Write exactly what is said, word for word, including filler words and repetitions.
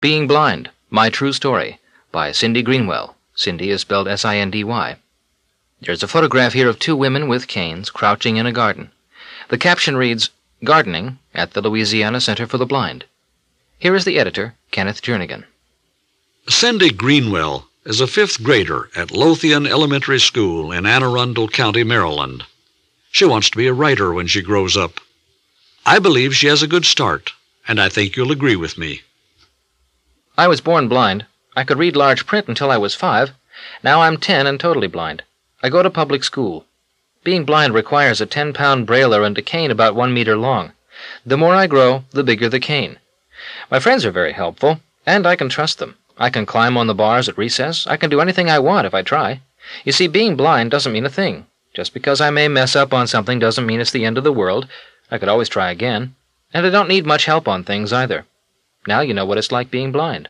Being Blind, My True Story, by Cindy Greenwell. Cindy is spelled S I N D Y. There's a photograph here of two women with canes crouching in a garden. The caption reads, Gardening at the Louisiana Center for the Blind. Here is the editor, Kenneth Jernigan. Cindy Greenwell is a fifth grader at Lothian Elementary School in Anne Arundel County, Maryland. She wants to be a writer when she grows up. I believe she has a good start, and I think you'll agree with me. I was born blind. I could read large print until I was five. Now I'm ten and totally blind. I go to public school. Being blind requires a ten-pound brailler and a cane about one meter long. The more I grow, the bigger the cane. My friends are very helpful, and I can trust them. I can climb on the bars at recess. I can do anything I want if I try. You see, being blind doesn't mean a thing. Just because I may mess up on something doesn't mean it's the end of the world. I could always try again. And I don't need much help on things either. Now you know what it's like being blind.